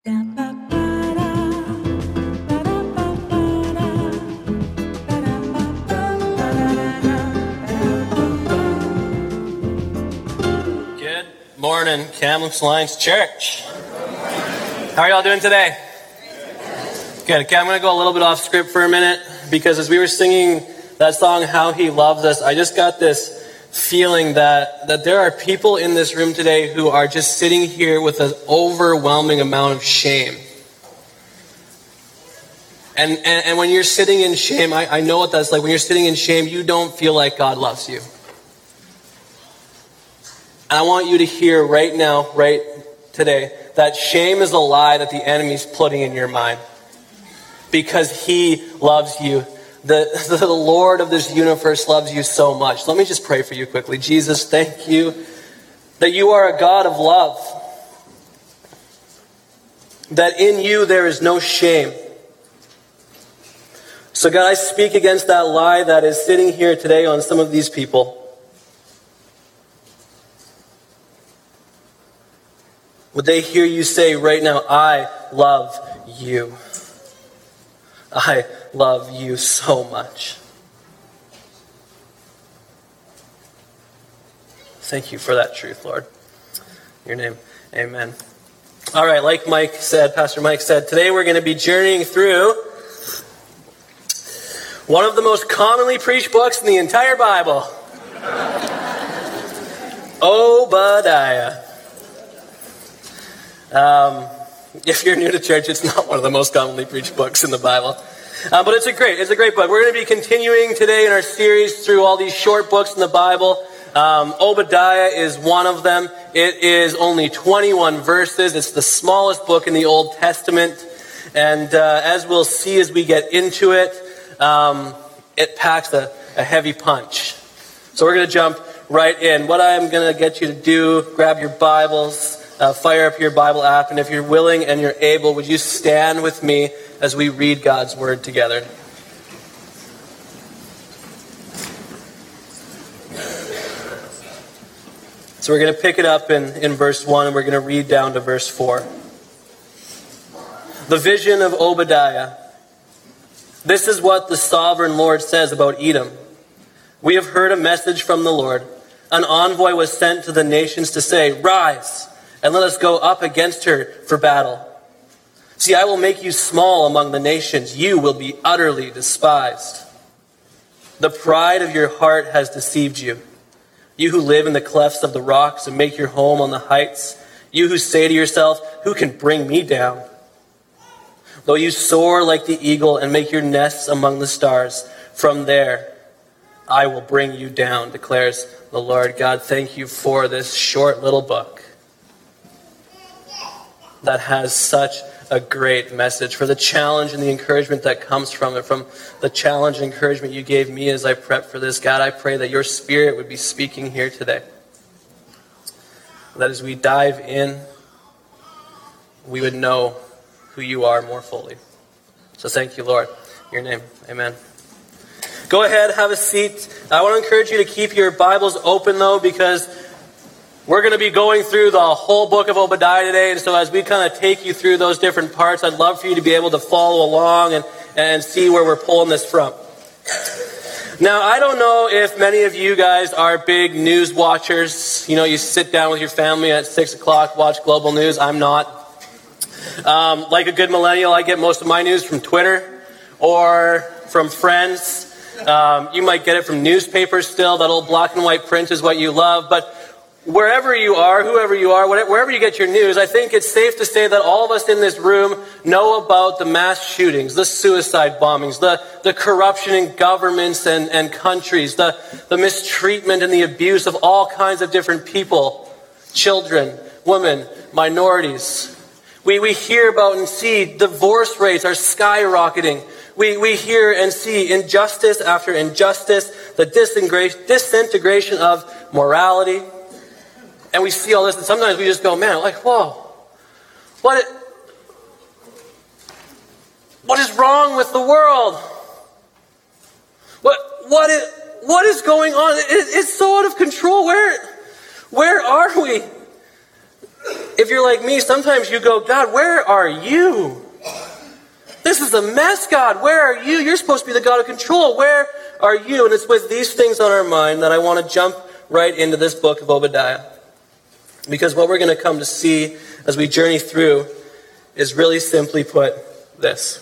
Good morning, Kamloops Alliance Church. How are y'all doing today? Good. Okay, I'm going to go a little bit off script for a minute because as we were singing that song, How He Loves Us, I just got this feeling that there are people in this room today who are just sitting here with an overwhelming amount of shame. And when you're sitting in shame, I know what that's like. When you're sitting in shame, you don't feel like God loves you. And I want you to hear right now, right today, that shame is a lie that the enemy's putting in your mind. Because he loves you. The Lord of this universe loves you so much. Let me just pray for you quickly. Jesus, thank you that you are a God of love. That in you there is no shame. So God, I speak against that lie that is sitting here today on some of these people. Would they hear you say right now, I love you. I love you so much. Thank you for that truth, Lord. In your name, amen. All right, like Pastor Mike said, today we're going to be journeying through one of the most commonly preached books in the entire Bible. Obadiah. If you're new to church, it's not one of the most commonly preached books in the Bible. But it's a great book. We're going to be continuing today in our series through all these short books in the Bible. Obadiah is one of them. It is only 21 verses. It's the smallest book in the Old Testament. And as we'll see as we get into it, it packs a heavy punch. So we're going to jump right in. What I'm going to get you to do, grab your Bibles, fire up your Bible app, and if you're willing and you're able, would you stand with me as we read God's Word together? So we're going to pick it up in verse 1, and we're going to read down to verse 4. The vision of Obadiah. This is what the sovereign Lord says about Edom. We have heard a message from the Lord. An envoy was sent to the nations to say, rise, and let us go up against her for battle. See, I will make you small among the nations. You will be utterly despised. The pride of your heart has deceived you. You who live in the clefts of the rocks and make your home on the heights. You who say to yourself, who can bring me down? Though you soar like the eagle and make your nests among the stars, from there I will bring you down, declares the Lord. God, thank you for this short little book that has such a great message, for the challenge and the encouragement that comes from it, from the challenge and encouragement you gave me as I prep for this. God, I pray that your Spirit would be speaking here today. That as we dive in, we would know who you are more fully. So thank you, Lord. In your name, amen. Go ahead, have a seat. I want to encourage you to keep your Bibles open, though, because we're going to be going through the whole book of Obadiah today, and so as we kind of take you through those different parts, I'd love for you to be able to follow along and see where we're pulling this from. Now, I don't know if many of you guys are big news watchers. You know, you sit down with your family at 6 o'clock, watch global news. I'm not. Like a good millennial, I get most of my news from Twitter or from friends. You might get it from newspapers still. That old black and white print is what you love, but wherever you are, whoever you are, wherever you get your news, I think it's safe to say that all of us in this room know about the mass shootings, the suicide bombings, the corruption in governments and countries, the mistreatment and the abuse of all kinds of different people, children, women, minorities. We hear about and see divorce rates are skyrocketing. We hear and see injustice after injustice, the disintegration of morality. And we see all this, and sometimes we just go, man, like, whoa, what is wrong with the world? What is going on? It's so out of control. Where are we? If if you're like me, sometimes you go, God, where are you? This is a mess, God. Where are you? You're supposed to be the God of control. Where are you? And it's with these things on our mind that I want to jump right into this book of Obadiah. Because what we're going to come to see as we journey through is really simply put this.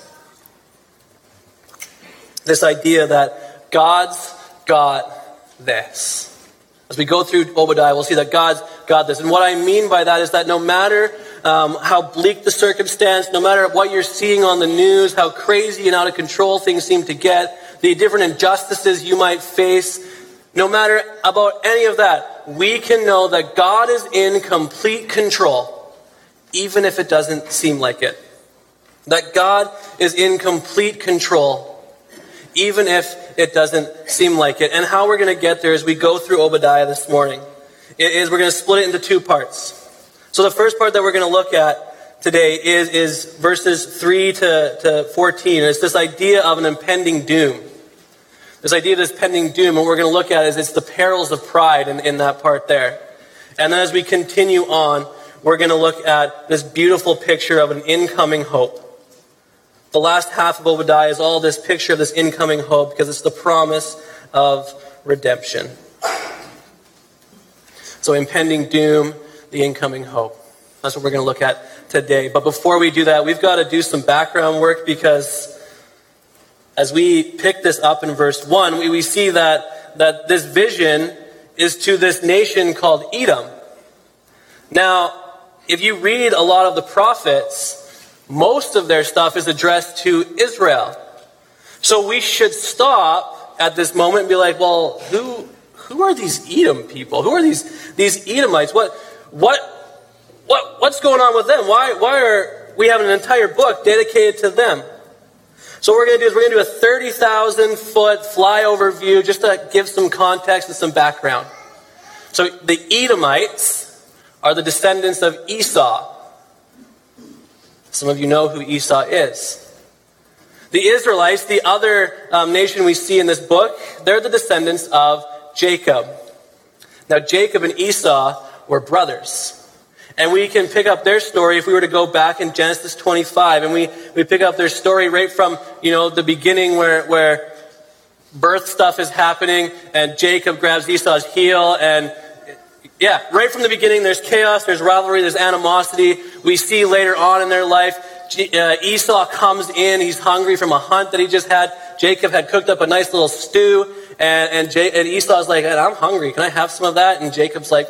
This idea that God's got this. As we go through Obadiah, we'll see that God's got this. And what I mean by that is that no matter how bleak the circumstance, no matter what you're seeing on the news, how crazy and out of control things seem to get, the different injustices you might face, no matter about any of that, we can know that God is in complete control, even if it doesn't seem like it. That God is in complete control, even if it doesn't seem like it. And how we're going to get there as we go through Obadiah this morning is we're going to split it into two parts. So the first part that we're going to look at today is verses 3 to 14. It's this idea of an impending doom. This idea of this pending doom, and what we're going to look at is it's the perils of pride in that part there. And then as we continue on, we're going to look at this beautiful picture of an incoming hope. The last half of Obadiah is all this picture of this incoming hope because it's the promise of redemption. So impending doom, the incoming hope. That's what we're going to look at today. But before we do that, we've got to do some background work because as we pick this up in verse 1, we see that this vision is to this nation called Edom. Now, if you read a lot of the prophets, most of their stuff is addressed to Israel. So we should stop at this moment and be like, well, who are these Edom people? Who are these Edomites? What's going on with them? Why are we having an entire book dedicated to them? So what we're going to do is we're going to do a 30,000-foot flyover view just to give some context and some background. So the Edomites are the descendants of Esau. Some of you know who Esau is. The Israelites, the other nation we see in this book, they're the descendants of Jacob. Now Jacob and Esau were brothers. And we can pick up their story if we were to go back in Genesis 25. And we pick up their story right from, the beginning where birth stuff is happening and Jacob grabs Esau's heel. And yeah, right from the beginning there's chaos, there's rivalry, there's animosity. We see later on in their life, Esau comes in, he's hungry from a hunt that he just had. Jacob had cooked up a nice little stew. And Esau's like, I'm hungry, can I have some of that? And Jacob's like,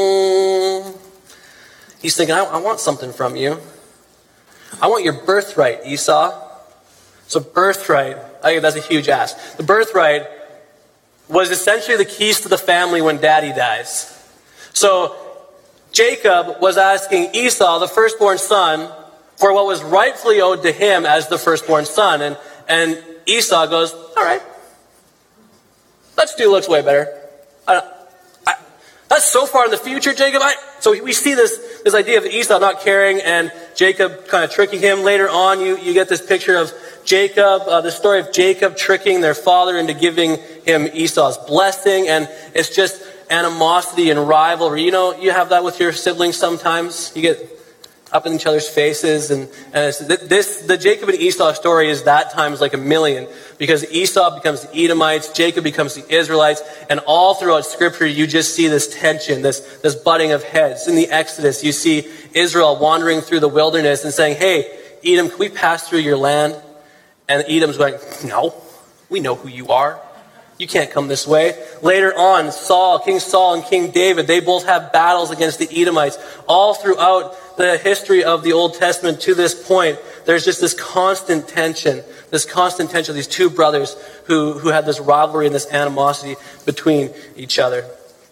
He's thinking, I want something from you. I want your birthright, Esau. So birthright, I think that's a huge ask. The birthright was essentially the keys to the family when daddy dies. So Jacob was asking Esau, the firstborn son, for what was rightfully owed to him as the firstborn son. And Esau goes, all right, that stew looks way better. That's so far in the future, Jacob. So we see this idea of Esau not caring and Jacob kind of tricking him. Later on, you get this picture of Jacob, the story of Jacob tricking their father into giving him Esau's blessing. And it's just animosity and rivalry. You have that with your siblings sometimes. You get up in each other's faces. And the Jacob and Esau story is that times like a million. Because Esau becomes the Edomites, Jacob becomes the Israelites, and all throughout Scripture you just see this tension, this butting of heads. In the Exodus, you see Israel wandering through the wilderness and saying, hey, Edom, can we pass through your land? And Edom's going, no, we know who you are. You can't come this way. Later on, King Saul and King David, they both have battles against the Edomites. All throughout the history of the Old Testament to this point, there's just this constant tension of these two brothers who had this rivalry and this animosity between each other.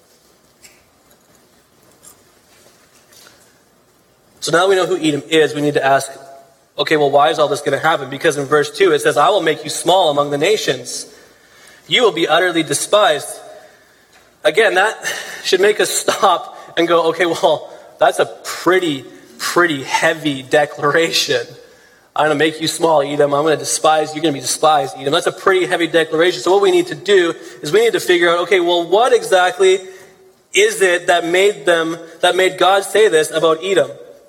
So now that we know who Edom is, we need to ask, okay, well, why is all this going to happen? Because in verse 2, it says, I will make you small among the nations. You will be utterly despised. Again, that should make us stop and go, okay, well, that's a pretty heavy declaration. I'm going to make you small, Edom. I'm going to despise you. You're going to be despised, Edom. That's a pretty heavy declaration. So what we need to do is we need to figure out, okay, well, what exactly is it that made God say this about Edom?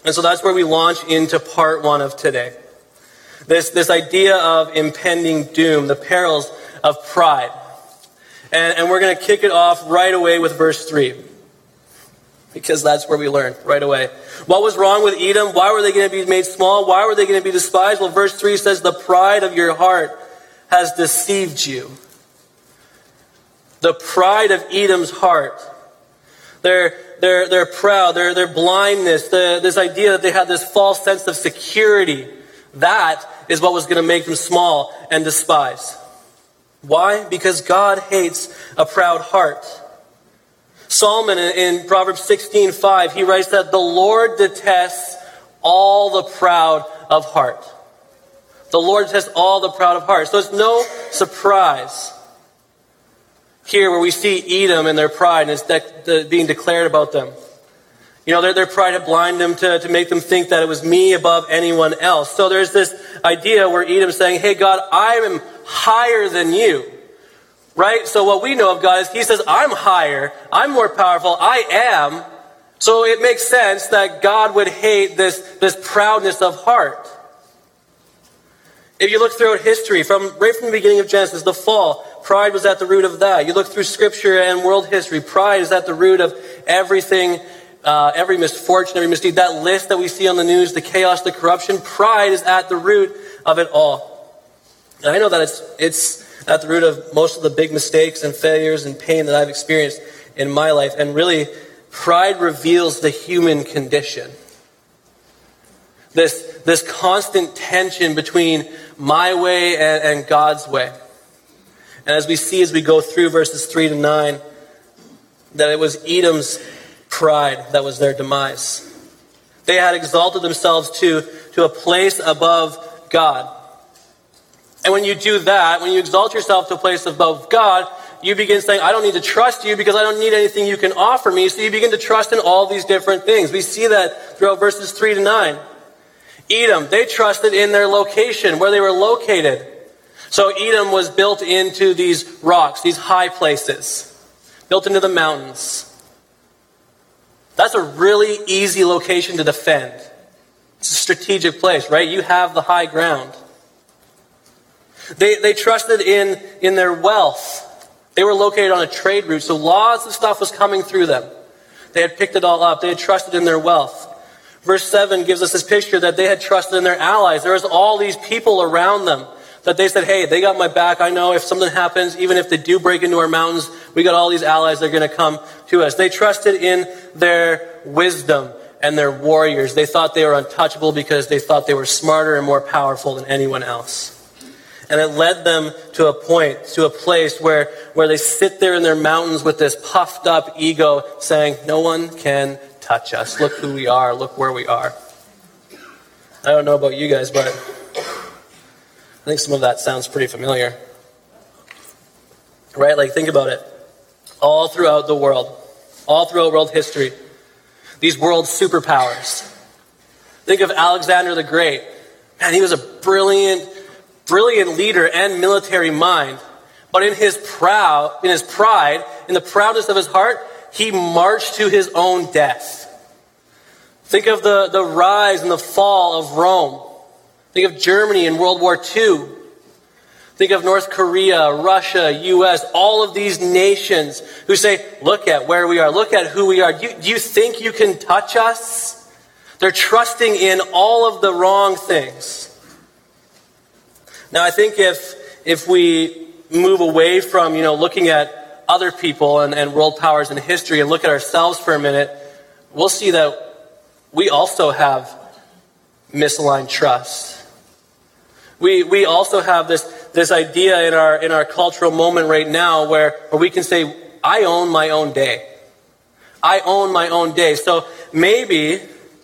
And so that's where we launch into part 1 of today. This idea of impending doom, the perils of pride. And we're going to kick it off right away with verse 3. Because that's where we learn right away. What was wrong with Edom? Why were they going to be made small? Why were they going to be despised? Well, verse 3 says, the pride of your heart has deceived you. The pride of Edom's heart. Their proud, their blindness, this idea that they had this false sense of security. That is what was going to make them small and despised. Why? Because God hates a proud heart. Solomon in Proverbs 16:5, he writes that the Lord detests all the proud of heart. The Lord detests all the proud of heart. So it's no surprise here where we see Edom and their pride, and it's being declared about them. You know, their pride had blinded them to make them think that it was me above anyone else. So there's this idea where Edom's saying, hey God, I am higher than you. Right? So what we know of God is he says, I'm higher, I'm more powerful, I am. So it makes sense that God would hate this proudness of heart. If you look throughout history, right from the beginning of Genesis, the fall, pride was at the root of that. You look through scripture and world history, pride is at the root of everything, every misfortune, every misdeed. That list that we see on the news, the chaos, the corruption, pride is at the root of it all. And I know that it's at the root of most of the big mistakes and failures and pain that I've experienced in my life. And really, pride reveals the human condition. This constant tension between my way and God's way. And as we go through verses 3 to 9, that it was Edom's pride that was their demise. They had exalted themselves to a place above God. And when you do that, when you exalt yourself to a place above God, you begin saying, I don't need to trust you because I don't need anything you can offer me. So you begin to trust in all these different things. We see that throughout verses 3 to 9. Edom, they trusted in their location, where they were located. So Edom was built into these rocks, these high places, built into the mountains. That's a really easy location to defend. It's a strategic place, right? You have the high ground. They trusted in their wealth. They were located on a trade route, so lots of stuff was coming through them. They had picked it all up. They had trusted in their wealth. Verse 7 gives us this picture that they had trusted in their allies. There was all these people around them that they said, hey, they got my back. I know if something happens, even if they do break into our mountains, we got all these allies that are going to come to us. They trusted in their wisdom and their warriors. They thought they were untouchable because they thought they were smarter and more powerful than anyone else. And it led them to a place where they sit there in their mountains with this puffed up ego saying, no one can touch us. Look who we are. Look where we are. I don't know about you guys, but I think some of that sounds pretty familiar. Right? Like, think about it. All throughout the world, all throughout world history, these world superpowers. Think of Alexander the Great. Man, he was a brilliant leader and military mind. But in his pride, in the proudness of his heart, he marched to his own death. Think of the rise and the fall of Rome. Think of Germany in World War II. Think of North Korea, Russia, U.S., all of these nations who say, look at where we are, look at who we are. Do you think you can touch us? They're trusting in all of the wrong things. Now, I think if we move away from, looking at other people and world powers in history and look at ourselves for a minute, we'll see that we also have misaligned trust. We also have this idea in our cultural moment right now where we can say, I own my own day. I own my own day. So maybe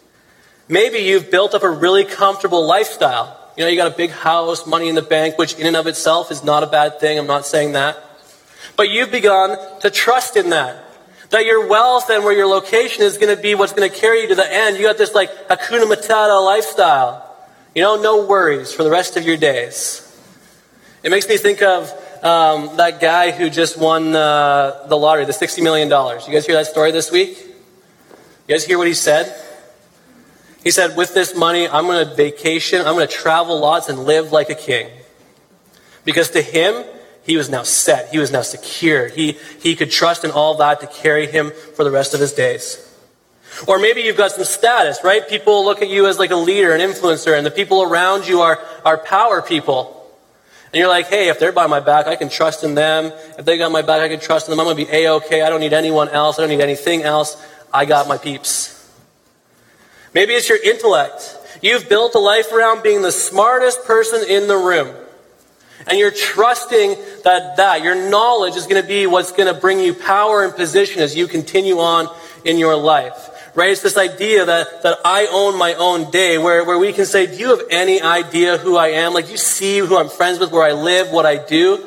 you've built up a really comfortable lifestyle. You got a big house, money in the bank, which in and of itself is not a bad thing. I'm not saying that. But you've begun to trust in that. That your wealth and where your location is going to be what's going to carry you to the end. You got this like Hakuna Matata lifestyle. No worries for the rest of your days. It makes me think of that guy who just won the lottery, the $60 million. You guys hear that story this week? You guys hear what he said? He said, with this money, I'm going to vacation, I'm going to travel lots and live like a king. Because to him, he was now set. He was now secure. He could trust in all that to carry him for the rest of his days. Or maybe you've got some status, right? People look at you as like a leader, an influencer, and the people around you are power people. And you're like, hey, if they're by my back, I can trust in them. If they got my back, I can trust in them. I'm going to be A-okay. I don't need anyone else. I don't need anything else. I got my peeps. Maybe it's your intellect. You've built a life around being the smartest person in the room. And you're trusting that your knowledge is going to be what's going to bring you power and position as you continue on in your life. Right? It's this idea that I own my own day, where we can say, do you have any idea who I am? Like, do you see who I'm friends with, where I live, what I do?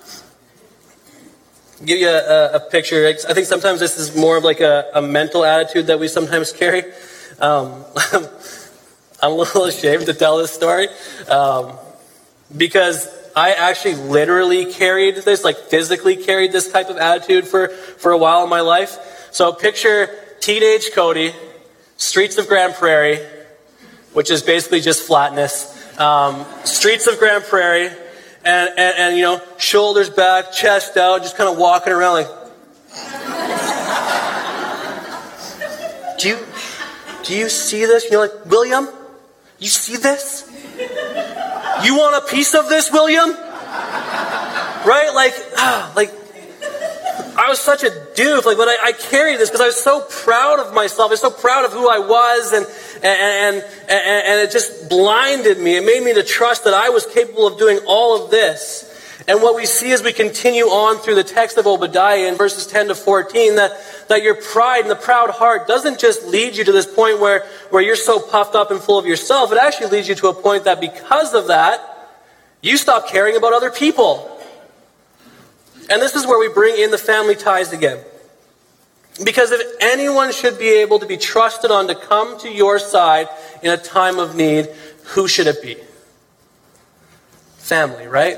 I'll give you a picture. I think sometimes this is more of like a mental attitude that we sometimes carry. I'm a little ashamed to tell this story because I actually literally carried this, like physically carried this type of attitude for a while in my life. So picture teenage Cody, streets of Grand Prairie, which is basically just flatness. Streets of Grand Prairie, and you know, shoulders back, chest out, just kind of walking around like. Do you see this? And you're like, William, you see this? You want a piece of this, William? Right? Like I was such a doof. Like, but I carried this because I was so proud of myself. I was so proud of who I was, and it just blinded me. It made me to trust that I was capable of doing all of this. And what we see as we continue on through the text of Obadiah in verses 10 to 14, that your pride and the proud heart doesn't just lead you to this point where you're so puffed up and full of yourself. It actually leads you to a point that because of that, you stop caring about other people. And this is where we bring in the family ties again. Because if anyone should be able to be trusted on to come to your side in a time of need, who should it be? Family, right?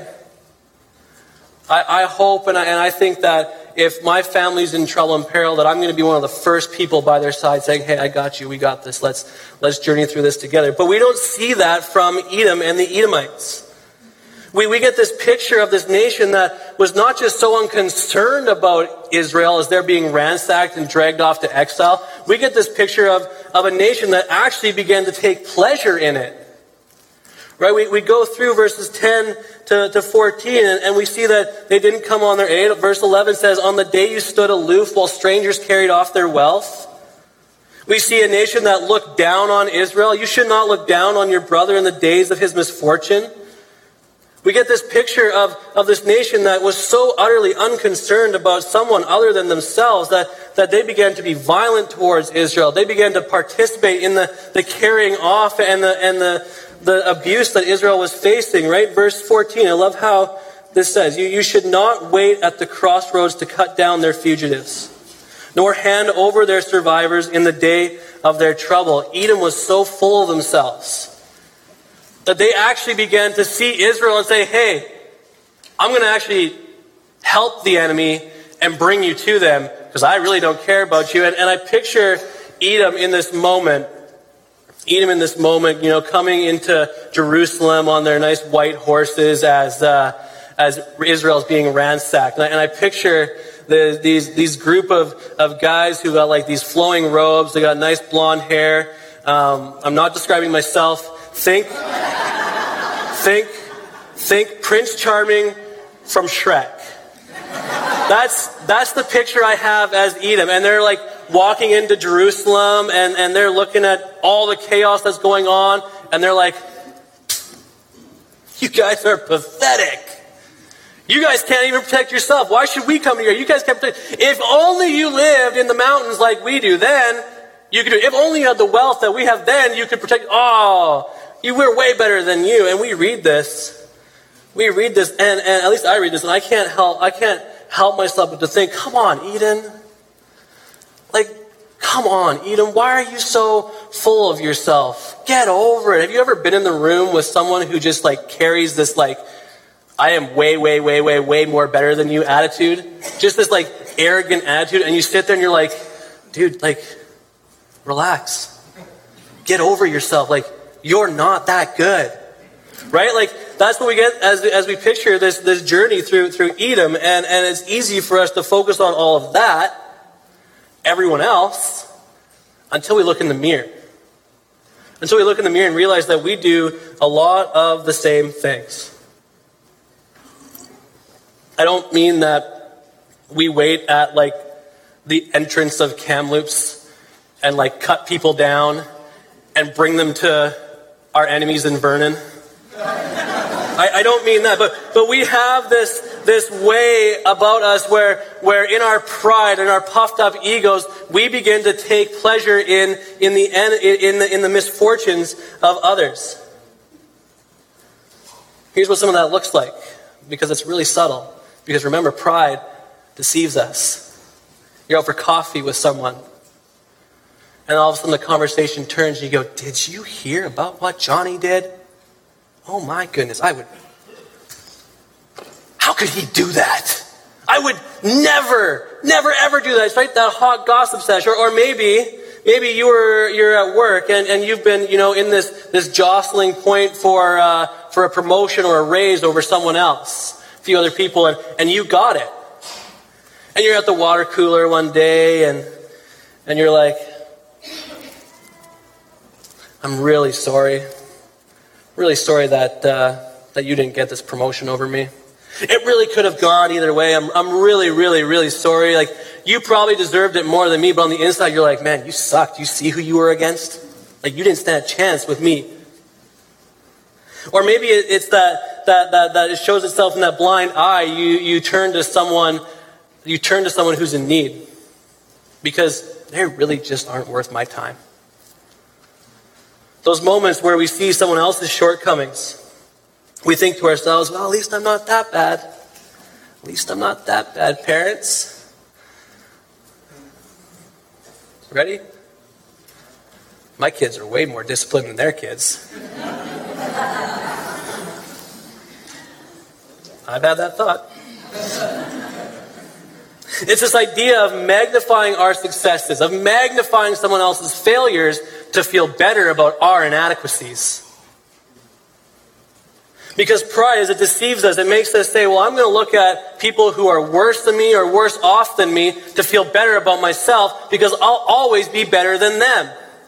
I hope and I think that if my family's in trouble and peril, that I'm going to be one of the first people by their side saying, hey, I got you, we got this, let's journey through this together. But we don't see that from Edom and the Edomites. We get this picture of this nation that was not just so unconcerned about Israel as they're being ransacked and dragged off to exile. We get this picture of a nation that actually began to take pleasure in it. Right? We go through verses 10 to 14 and we see that they didn't come on their aid. Verse 11 says, on the day you stood aloof while strangers carried off their wealth. We see a nation that looked down on Israel. You should not look down on your brother in the days of his misfortune. We get this picture of this nation that was so utterly unconcerned about someone other than themselves that they began to be violent towards Israel. They began to participate in the carrying off and the abuse that Israel was facing, right? Verse 14, I love how this says, you should not wait at the crossroads to cut down their fugitives, nor hand over their survivors in the day of their trouble. Edom was so full of themselves that they actually began to see Israel and say, hey, I'm going to actually help the enemy and bring you to them because I really don't care about you. And I picture Edom in this moment, you know, coming into Jerusalem on their nice white horses as Israel is being ransacked. And I picture these group of guys who got like these flowing robes. They got nice blonde hair. I'm not describing myself. Think Prince Charming from Shrek. That's the picture I have as Edom. And they're like walking into Jerusalem and they're looking at all the chaos that's going on. And they're like, you guys are pathetic. You guys can't even protect yourself. Why should we come here? You guys can't protect. If only you lived in the mountains like we do, then you could do it. If only you had the wealth that we have, then you could protect. Oh, we're way better than you. And we read this, and at least I read this, and I can't help myself but to think, come on, Eden. Like, come on, Eden, why are you so full of yourself? Get over it. Have you ever been in the room with someone who just like carries this like, I am way, way, way, way, way more better than you attitude? Just this like arrogant attitude, and you sit there and you're like, dude, like, relax. Get over yourself. Like, you're not that good. Right? Like, that's what we get as we picture this journey through Edom. And it's easy for us to focus on all of that, everyone else, until we look in the mirror. Until we look in the mirror and realize that we do a lot of the same things. I don't mean that we wait at like the entrance of Kamloops and like cut people down and bring them to our enemies in Vernon. I don't mean that, but we have this way about us where in our pride and our puffed up egos, we begin to take pleasure in the misfortunes of others. Here's what some of that looks like, because it's really subtle. Because remember, pride deceives us. You're out for coffee with someone, and all of a sudden the conversation turns and you go, did you hear about what Johnny did? Oh my goodness, how could he do that? I would never ever do that. It's right, that hot gossip session. Or maybe you're at work and you've been, in this jostling point for a promotion or a raise over someone else, a few other people, and you got it. And you're at the water cooler one day and you're like, I'm really sorry. Really sorry that you didn't get this promotion over me. It really could have gone either way. I'm really, really, really sorry. Like, you probably deserved it more than me, but on the inside you're like, man, you sucked. You see who you were against? Like, you didn't stand a chance with me. Or maybe it's that it shows itself in that blind eye. You turn to someone who's in need because they really just aren't worth my time. Those moments where we see someone else's shortcomings, we think to ourselves, well, at least I'm not that bad. At least I'm not that bad, parents. Ready? My kids are way more disciplined than their kids. I've had that thought. It's this idea of magnifying our successes, of magnifying someone else's failures to feel better about our inadequacies. Because pride, as it deceives us, it makes us say, well, I'm going to look at people who are worse than me or worse off than me to feel better about myself because I'll always be better than them.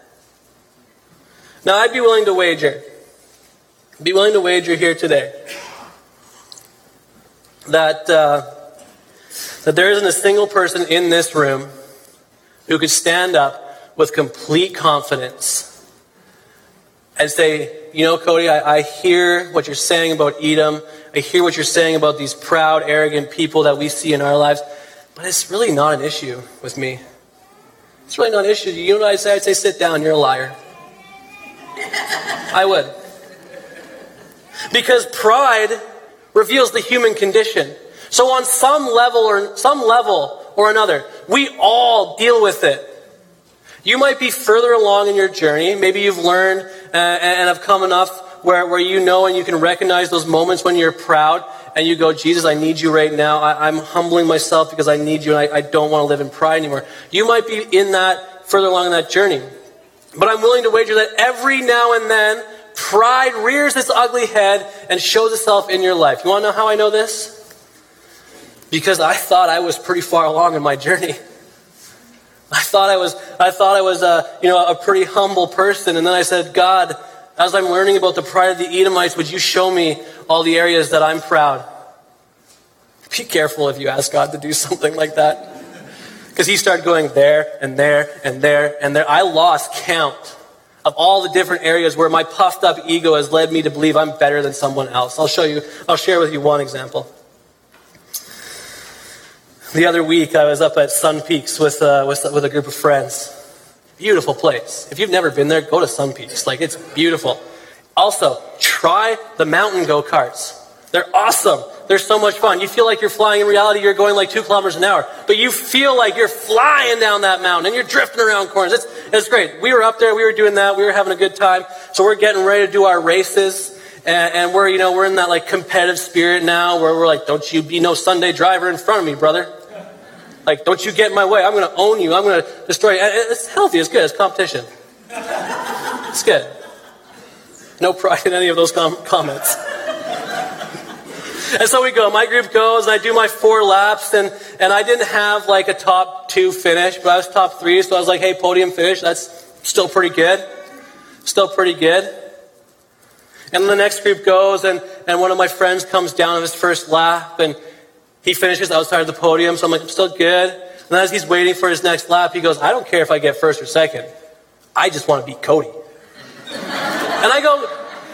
Now, I'd be willing to wager here today that there isn't a single person in this room who could stand up with complete confidence and say, Cody, I hear what you're saying about Edom. I hear what you're saying about these proud, arrogant people that we see in our lives. But it's really not an issue with me. It's really not an issue. You know what I'd say? I'd say, sit down, you're a liar. I would. Because pride reveals the human condition. So on some level or another, we all deal with it. You might be further along in your journey. Maybe you've learned and have come enough where you know and you can recognize those moments when you're proud and you go, Jesus, I need you right now. I'm humbling myself because I need you and I don't want to live in pride anymore. You might be in that, further along in that journey. But I'm willing to wager that every now and then, pride rears its ugly head and shows itself in your life. You want to know how I know this? Because I thought I was pretty far along in my journey. I thought I was a pretty humble person, and then I said, God, as I'm learning about the pride of the Edomites, would you show me all the areas that I'm proud? Be careful if you ask God to do something like that, because he started going there and there and there and there. I lost count of all the different areas where my puffed up ego has led me to believe I'm better than someone else. I'll share with you one example. The other week, I was up at Sun Peaks with a group of friends. Beautiful place. If you've never been there, go to Sun Peaks. Like, it's beautiful. Also, try the mountain go-karts. They're awesome. They're so much fun. You feel like you're flying. In reality, you're going like 2 kilometers an hour. But you feel like you're flying down that mountain and you're drifting around corners. It's great. We were up there. We were doing that. We were having a good time. So we're getting ready to do our races. And we're in that like competitive spirit now where we're like, don't you be no Sunday driver in front of me, brother. Like, don't you get in my way. I'm going to own you. I'm going to destroy you. It's healthy. It's good. It's competition. It's good. No pride in any of those comments. And so we go. My group goes, and I do my 4 laps, and I didn't have like a top 2 finish, but I was top 3, so I was like, hey, podium finish, that's still pretty good. Still pretty good. And then the next group goes, and one of my friends comes down on his first lap, and he finishes outside of the podium, so I'm like, I'm still good. And then as he's waiting for his next lap, he goes, I don't care if I get first or second. I just want to beat Cody. And I go,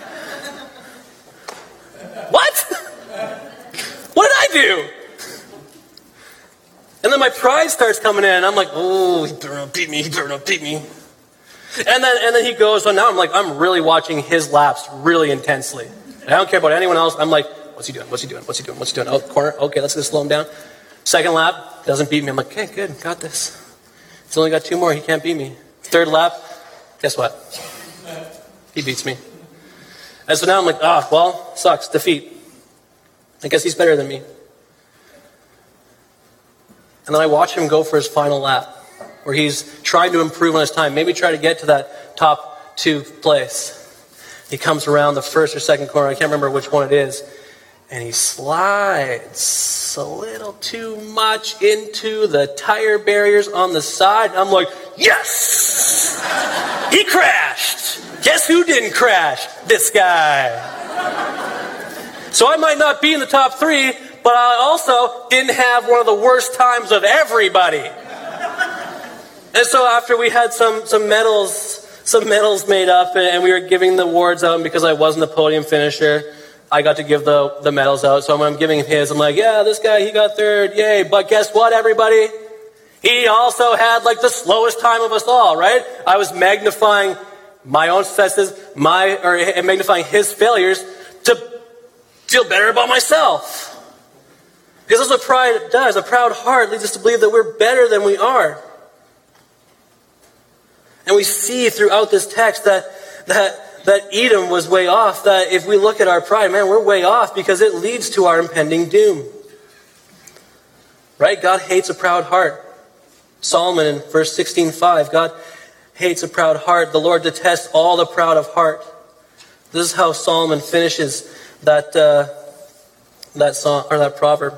what? What did I do? And then my pride starts coming in. I'm like, oh, he better not beat me. He better not beat me. And then he goes, so now I'm really watching his laps really intensely. And I don't care about anyone else. I'm like, what's he doing? What's he doing? What's he doing? What's he doing? Oh, corner. Okay, let's just slow him down. Second lap, doesn't beat me. I'm like, okay, good, got this. He's only got 2 more. He can't beat me. Third lap, guess what? He beats me. And so now I'm like, well, sucks, defeat. I guess he's better than me. And then I watch him go for his final lap, where he's trying to improve on his time, maybe try to get to that top 2 place. He comes around the first or second corner, I can't remember which one it is, and he slides a little too much into the tire barriers on the side. And I'm like, yes! He crashed! Guess who didn't crash? This guy. So I might not be in the top 3, but I also didn't have one of the worst times of everybody. And so after we had some medals made up, and we were giving the awards out, and because I wasn't the podium finisher, I got to give the medals out. So when I'm giving him his, I'm like, yeah, this guy, he got 3rd, yay. But guess what, everybody? He also had like the slowest time of us all, right? I was magnifying my own successes, magnifying his failures to feel better about myself. Because that's what pride does. A proud heart leads us to believe that we're better than we are. And we see throughout this text that Edom was way off. That if we look at our pride, man, we're way off because it leads to our impending doom. Right? God hates a proud heart. Solomon in verse 16:5, God hates a proud heart. The Lord detests all the proud of heart. This is how Solomon finishes that song or that proverb.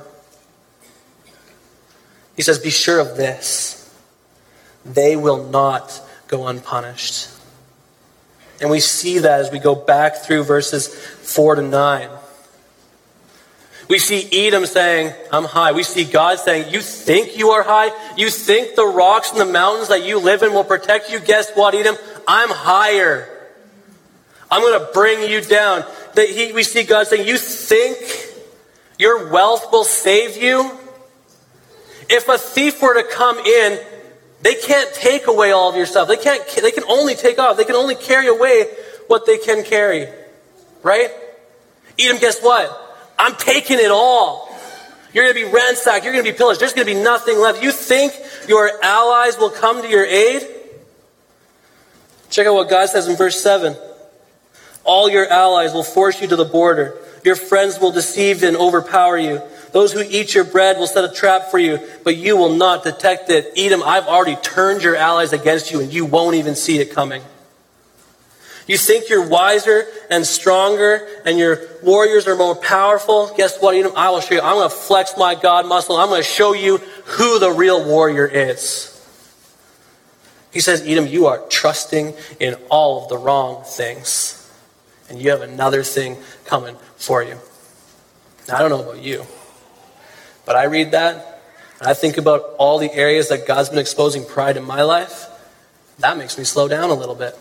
He says, "Be sure of this: they will not go unpunished." And we see that as we go back through verses 4 to 9. We see Edom saying, I'm high. We see God saying, you think you are high? You think the rocks and the mountains that you live in will protect you? Guess what, Edom? I'm higher. I'm going to bring you down. We see God saying, you think your wealth will save you? If a thief were to come in, they can't take away all of your stuff. They can only take off. They can only carry away what they can carry. Right? Edom, guess what? I'm taking it all. You're going to be ransacked. You're going to be pillaged. There's going to be nothing left. You think your allies will come to your aid? Check out what God says in verse 7. All your allies will force you to the border. Your friends will deceive and overpower you. Those who eat your bread will set a trap for you, but you will not detect it. Edom, I've already turned your allies against you, and you won't even see it coming. You think you're wiser and stronger, and your warriors are more powerful. Guess what, Edom? I will show you. I'm going to flex my God muscle. I'm going to show you who the real warrior is. He says, Edom, you are trusting in all of the wrong things, and you have another thing coming for you. Now, I don't know about you, but I read that, and I think about all the areas that God's been exposing pride in my life. That makes me slow down a little bit.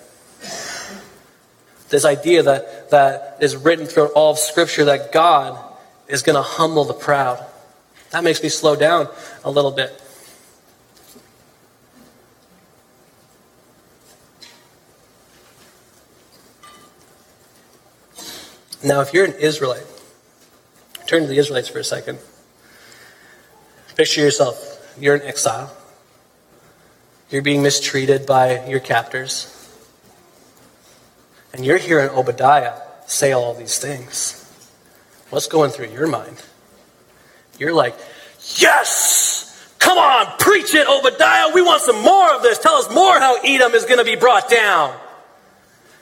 This idea that is written throughout all of Scripture, that God is going to humble the proud. That makes me slow down a little bit. Now, if you're an Israelite, turn to the Israelites for a second. Picture yourself. You're in exile. You're being mistreated by your captors. And you're hearing Obadiah say all these things. What's going through your mind? You're like, yes! Come on, preach it, Obadiah! We want some more of this. Tell us more how Edom is going to be brought down.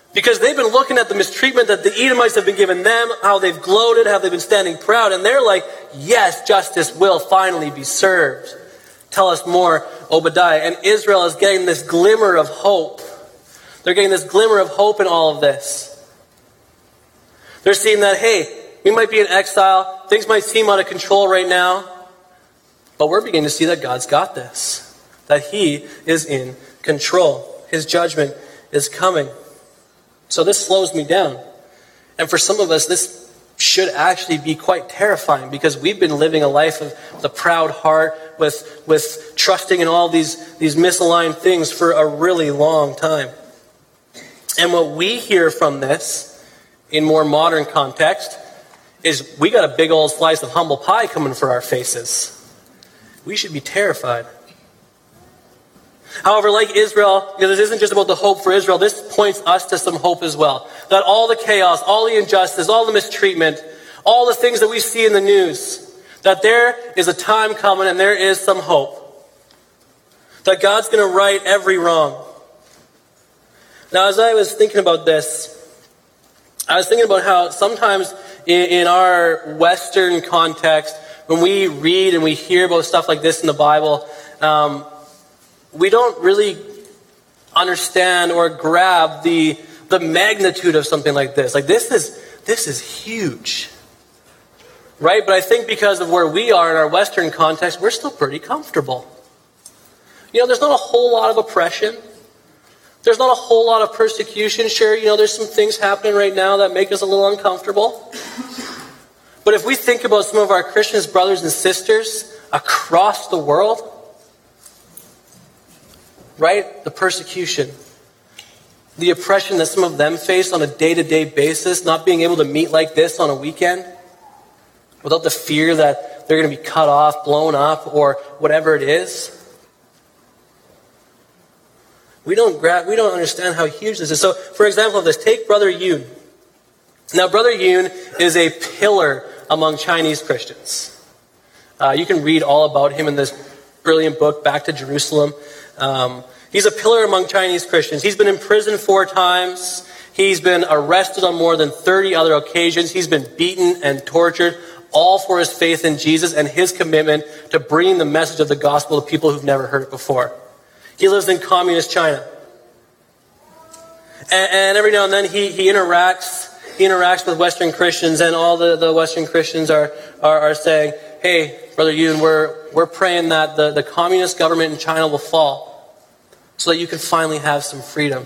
Because they've been looking at the mistreatment that the Edomites have been giving them, how they've gloated, how they've been standing proud, and they're like, yes, justice will finally be served. Tell us more, Obadiah. And Israel is getting this glimmer of hope. They're getting this glimmer of hope in all of this. They're seeing that, hey, we might be in exile, things might seem out of control right now, but we're beginning to see that God's got this, that He is in control. His judgment is coming. So this slows me down. And for some of us, this should actually be quite terrifying, because we've been living a life of the proud heart with trusting in all these misaligned things for a really long time. And what we hear from this, in more modern context, is we got a big old slice of humble pie coming for our faces. We should be terrified. However, like Israel, this isn't just about the hope for Israel. This points us to some hope as well. That all the chaos, all the injustice, all the mistreatment, all the things that we see in the news, that there is a time coming and there is some hope. That God's going to right every wrong. Now, as I was thinking about this, I was thinking about how sometimes in our Western context, when we read and we hear about stuff like this in the Bible, we don't really understand or grab the magnitude of something like this. Like this is huge. Right? But I think because of where we are in our Western context, we're still pretty comfortable. There's not a whole lot of oppression. There's not a whole lot of persecution. Sure, there's some things happening right now that make us a little uncomfortable. But if we think about some of our Christian brothers and sisters across the world, right? The persecution, the oppression that some of them face on a day-to-day basis, not being able to meet like this on a weekend, without the fear that they're going to be cut off, blown up, or whatever it is. We don't understand how huge this is. So, for example, of this, take Brother Yun. Now, Brother Yun is a pillar among Chinese Christians. You can read all about him in this brilliant book, Back to Jerusalem. He's a pillar among Chinese Christians. He's been in prison 4 times. He's been arrested on more than 30 other occasions. He's been beaten and tortured, all for his faith in Jesus and his commitment to bringing the message of the gospel to people who've never heard it before. He lives in communist China. And every now and then he interacts with Western Christians, and all the Western Christians are saying, hey, Brother Yun, we're praying that the communist government in China will fall so that you can finally have some freedom.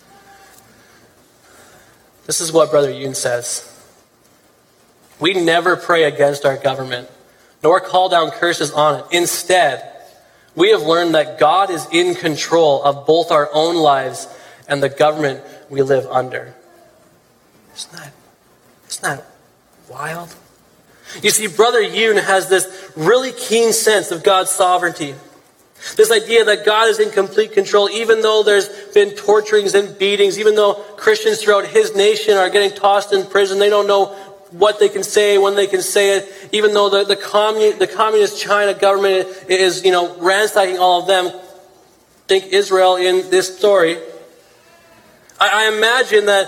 This is what Brother Yun says. We never pray against our government, nor call down curses on it. Instead, we have learned that God is in control of both our own lives and the government we live under. Isn't that wild? You see, Brother Yun has this really keen sense of God's sovereignty. This idea that God is in complete control, even though there's been torturings and beatings, even though Christians throughout his nation are getting tossed in prison, they don't know what they can say, when they can say it, even though the communist China government is, ransacking all of them. Think Israel in this story. I imagine that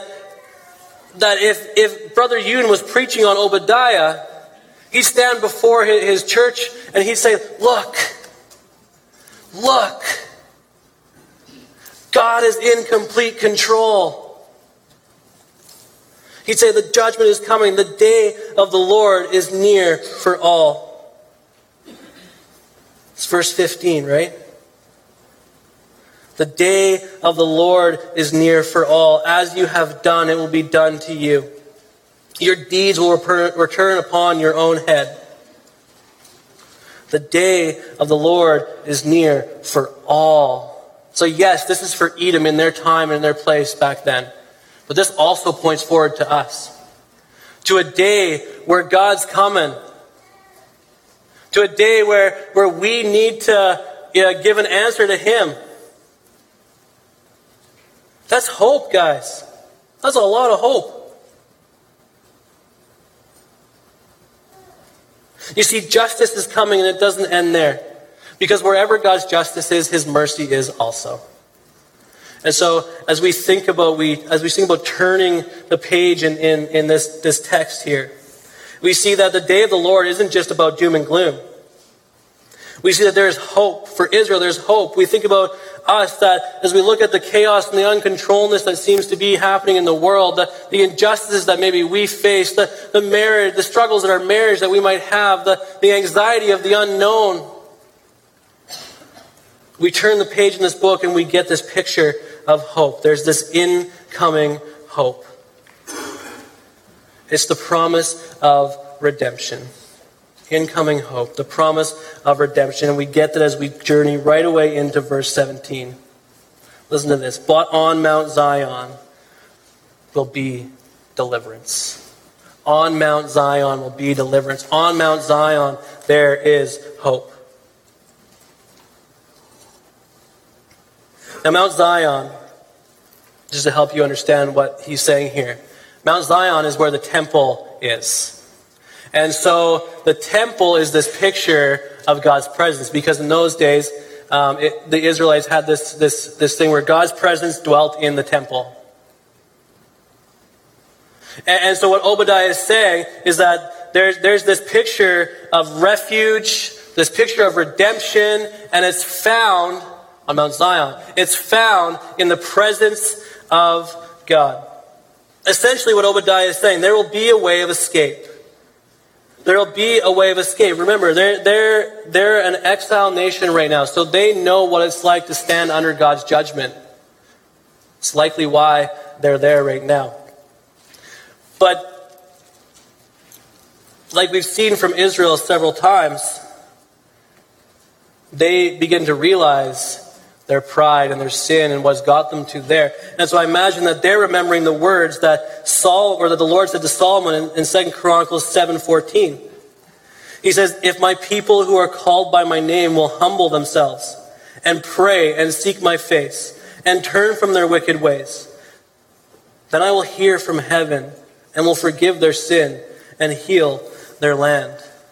if Brother Yun was preaching on Obadiah, he'd stand before his church and he'd say, look, God is in complete control. He'd say the judgment is coming. The day of the Lord is near for all. It's verse 15, right? The day of the Lord is near for all. As you have done, it will be done to you. Your deeds will return upon your own head. The day of the Lord is near for all. So yes, this is for Edom in their time and in their place back then. But this also points forward to us. To a day where God's coming. To a day where we need to give an answer to Him. That's hope, guys. That's a lot of hope. You see, justice is coming and it doesn't end there. Because wherever God's justice is, His mercy is also. And so as we think about turning the page in this text here, we see that the day of the Lord isn't just about doom and gloom. We see that there's hope for Israel. There's hope. We think about us, that as we look at the chaos and the uncontrolledness that seems to be happening in the world, the injustices that maybe we face, the marriage, the struggles in our marriage that we might have, the anxiety of the unknown. We turn the page in this book and we get this picture of hope. There's this incoming hope. It's the promise of redemption. Incoming hope, the promise of redemption. And we get that as we journey right away into verse 17. Listen to this. But on Mount Zion will be deliverance. On Mount Zion will be deliverance. On Mount Zion there is hope. Now Mount Zion, just to help you understand what he's saying here, Mount Zion is where the temple is. And so the temple is this picture of God's presence, because in those days, the Israelites had this thing where God's presence dwelt in the temple. And so what Obadiah is saying is that there's this picture of refuge, this picture of redemption, and it's found on Mount Zion. It's found in the presence of God. Essentially what Obadiah is saying, there will be a way of escape. There will be a way of escape. Remember, they're an exile nation right now, so they know what it's like to stand under God's judgment. It's likely why they're there right now. But like we've seen from Israel several times, they begin to realize their pride and their sin and what's got them to there. And so I imagine that they're remembering the words that the Lord said to Solomon in 2 Chronicles 7:14. He says, if my people who are called by my name will humble themselves and pray and seek my face and turn from their wicked ways, then I will hear from heaven and will forgive their sin and heal their land.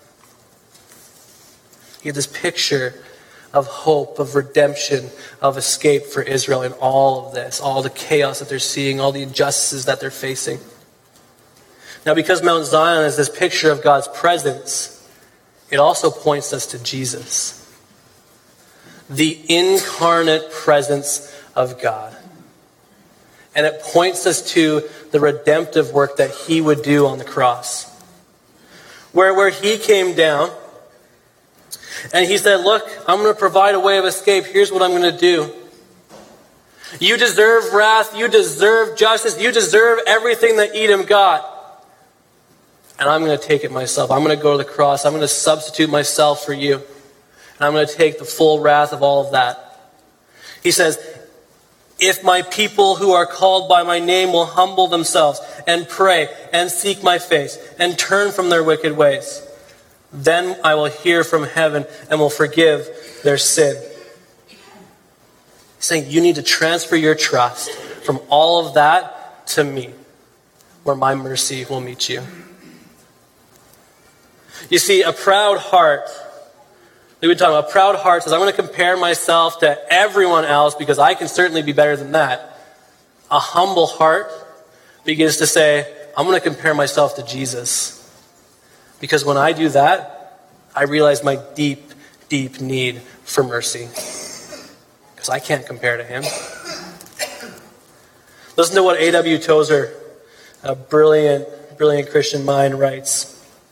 You have this picture of hope, of redemption, of escape for Israel in all of this, all the chaos that they're seeing, all the injustices that they're facing. Now, because Mount Zion is this picture of God's presence, it also points us to Jesus, the incarnate presence of God. And it points us to the redemptive work that he would do on the cross. Where he came down, and he said, look, I'm going to provide a way of escape. Here's what I'm going to do. You deserve wrath. You deserve justice. You deserve everything that Edom got. And I'm going to take it myself. I'm going to go to the cross. I'm going to substitute myself for you. And I'm going to take the full wrath of all of that. He says, if my people who are called by my name will humble themselves and pray and seek my face and turn from their wicked ways, then I will hear from heaven and will forgive their sin. He's saying you need to transfer your trust from all of that to me, where my mercy will meet you. You see, a proud heart, we've been talking about, a proud heart says, I'm going to compare myself to everyone else because I can certainly be better than that. A humble heart begins to say, I'm going to compare myself to Jesus. Because when I do that, I realize my deep, deep need for mercy. Because I can't compare to him. Listen to what A.W. Tozer, a brilliant Christian mind, writes.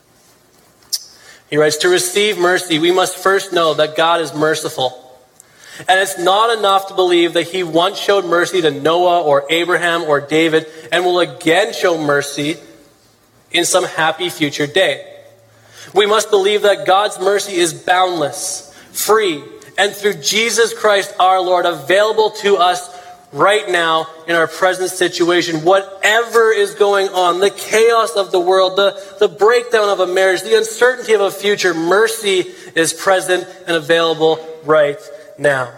He writes, to receive mercy, we must first know that God is merciful. And it's not enough to believe that he once showed mercy to Noah or Abraham or David and will again show mercy in some happy future day. We must believe that God's mercy is boundless, free, and through Jesus Christ our Lord, available to us right now in our present situation. Whatever is going on, the chaos of the world, the breakdown of a marriage, the uncertainty of a future, mercy is present and available right now.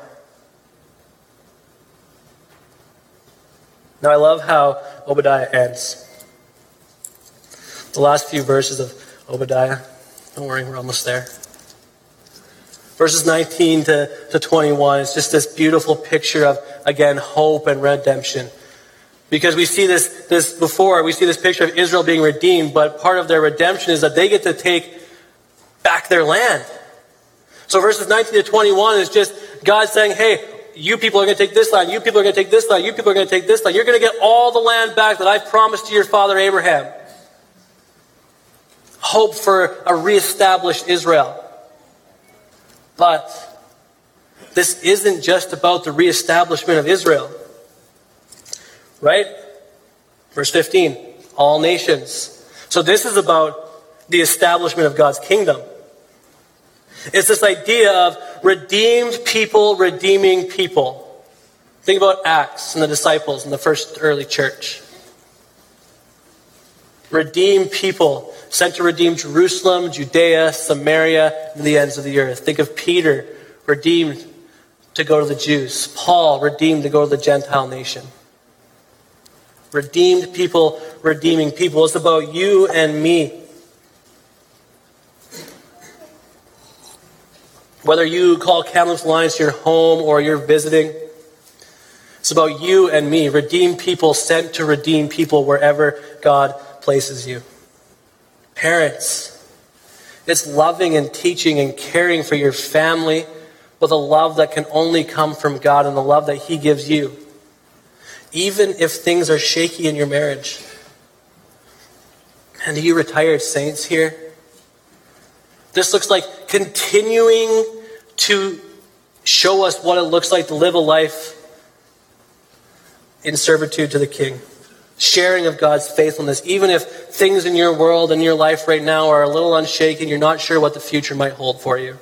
Now I love how Obadiah ends. The last few verses of Obadiah. Don't worry, we're almost there. Verses 19 to 21 is just this beautiful picture of again, hope and redemption. Because we see this picture of Israel being redeemed, but part of their redemption is that they get to take back their land. So verses 19 to 21 is just God saying, hey, you people are going to take this land, you people are going to take this land, you people are going to take this land. You're going to get all the land back that I promised to your father Abraham. Hope for a reestablished Israel. But this isn't just about the reestablishment of Israel. Right? Verse 15, all nations. So this is about the establishment of God's kingdom. It's this idea of redeemed people redeeming people. Think about Acts and the disciples in the first early church. Redeemed people sent to redeem Jerusalem, Judea, Samaria, and the ends of the earth. Think of Peter, redeemed to go to the Jews. Paul, redeemed to go to the Gentile nation. Redeemed people redeeming people. It's about you and me. Whether you call Kamloops Alliance your home or you're visiting, it's about you and me. Redeemed people sent to redeem people wherever God places you. Parents, it's loving and teaching and caring for your family with a love that can only come from God and the love that He gives you. Even if things are shaky in your marriage. And you retired saints here, this looks like continuing to show us what it looks like to live a life in servitude to the King. Sharing of God's faithfulness. Even if things in your world and your life right now are a little unshaken, you're not sure what the future might hold for you.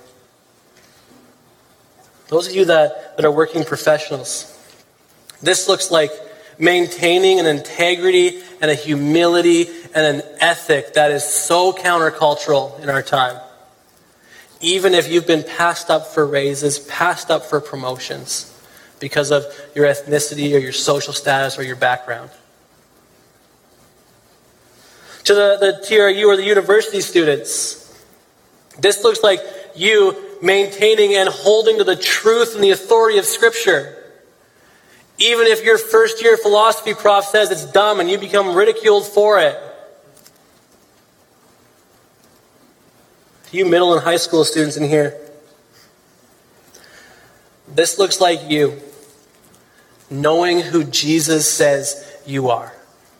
Those of you that are working professionals, this looks like maintaining an integrity and a humility and an ethic that is so countercultural in our time. Even if you've been passed up for raises, passed up for promotions because of your ethnicity or your social status or your background. To the TRU or the university students, this looks like you maintaining and holding to the truth and the authority of Scripture. Even if your first year philosophy prof says it's dumb and you become ridiculed for it. You middle and high school students in here, this looks like you knowing who Jesus says you are.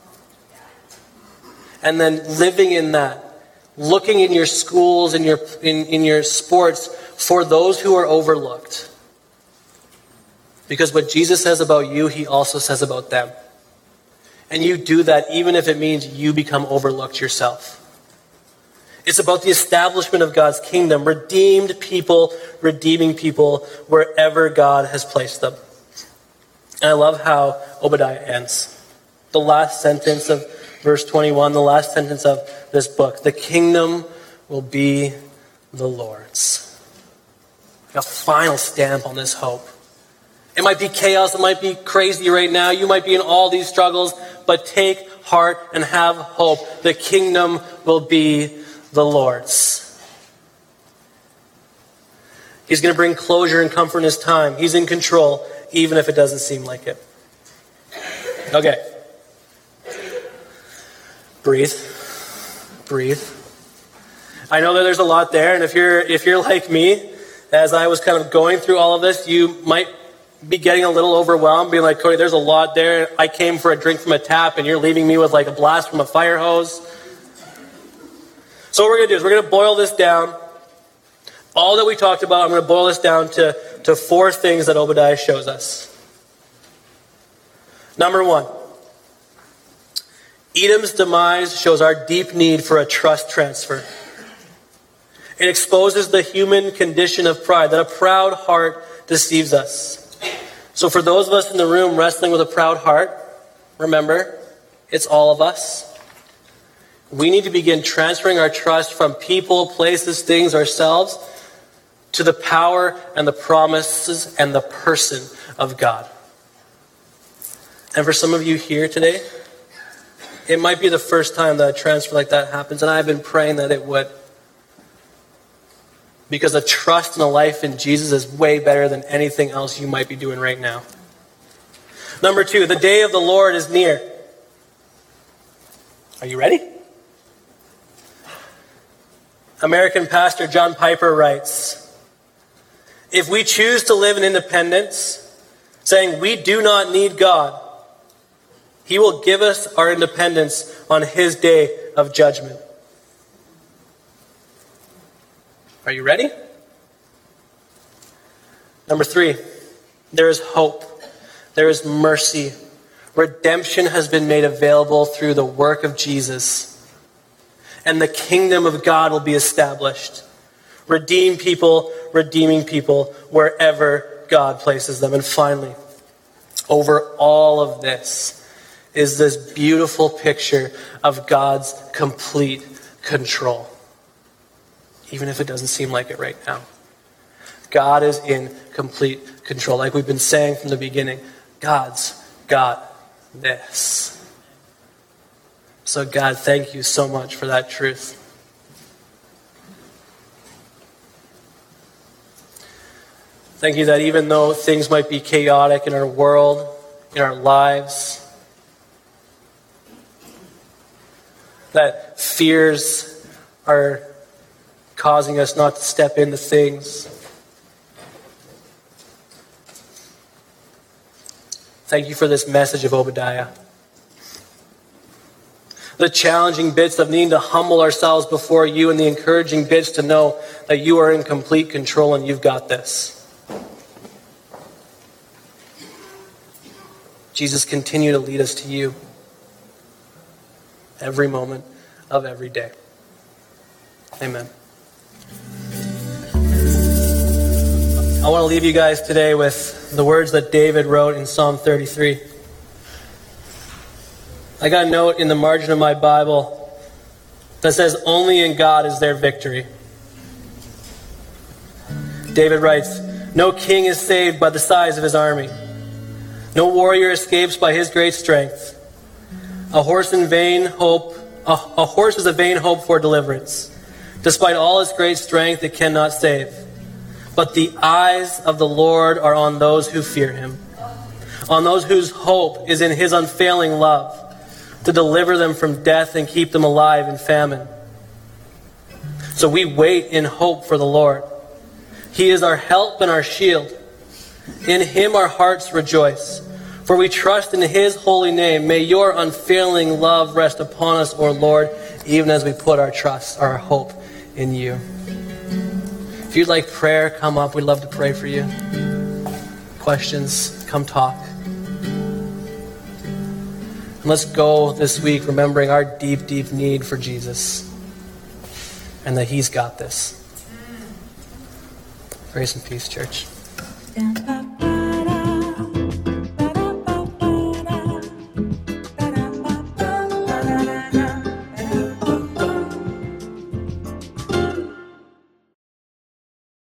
And then living in that. Looking in your schools and in your sports for those who are overlooked. Because what Jesus says about you, He also says about them. And you do that even if it means you become overlooked yourself. It's about the establishment of God's kingdom. Redeemed people, redeeming people wherever God has placed them. And I love how Obadiah ends. The last sentence of verse 21, the last sentence of this book. The kingdom will be the Lord's. A final stamp on this hope. It might be chaos, it might be crazy right now, you might be in all these struggles, but take heart and have hope. The kingdom will be the Lord's. He's going to bring closure and comfort in His time. He's in control, even if it doesn't seem like it. Okay. Breathe. Breathe. I know that there's a lot there, and if you're like me, as I was kind of going through all of this, you might be getting a little overwhelmed, being like, Cody, there's a lot there. I came for a drink from a tap, and you're leaving me with like a blast from a fire hose. So what we're going to do is we're going to boil this down. All that we talked about, I'm going to boil this down to 4 things that Obadiah shows us. Number 1. Edom's demise shows our deep need for a trust transfer. It exposes the human condition of pride, that a proud heart deceives us. So for those of us in the room wrestling with a proud heart, remember, it's all of us. We need to begin transferring our trust from people, places, things, ourselves, to the power and the promises and the person of God. And for some of you here today, it might be the first time that a transfer like that happens, and I've been praying that it would. Because a trust and a life in Jesus is way better than anything else you might be doing right now. Number 2, the day of the Lord is near. Are you ready? American pastor John Piper writes, if we choose to live in independence, saying we do not need God, He will give us our independence on His day of judgment. Are you ready? Number 3, there is hope. There is mercy. Redemption has been made available through the work of Jesus. And the kingdom of God will be established. Redeeming people wherever God places them. And finally, over all of this is this beautiful picture of God's complete control. Even if it doesn't seem like it right now. God is in complete control. Like we've been saying from the beginning, God's got this. So God, thank you so much for that truth. Thank you that even though things might be chaotic in our world, in our lives, that fears are causing us not to step into things. Thank you for this message of Obadiah. The challenging bits of needing to humble ourselves before you, and the encouraging bits to know that you are in complete control and you've got this. Jesus, continue to lead us to you every moment of every day. Amen. I want to leave you guys today with the words that David wrote in Psalm 33. I got a note in the margin of my Bible that says, only in God is there victory. David writes, no king is saved by the size of his army. No warrior escapes by his great strength. A horse is a vain hope for deliverance. Despite all its great strength, it cannot save. But the eyes of the Lord are on those who fear him, on those whose hope is in his unfailing love, to deliver them from death and keep them alive in famine. So we wait in hope for the Lord. He is our help and our shield. In him our hearts rejoice, for we trust in his holy name. May your unfailing love rest upon us, O Lord, even as we put our trust, our hope in you. If you'd like prayer, come up. We'd love to pray for you. Questions, come talk. And let's go this week remembering our deep, deep need for Jesus and that he's got this. Grace and peace, church.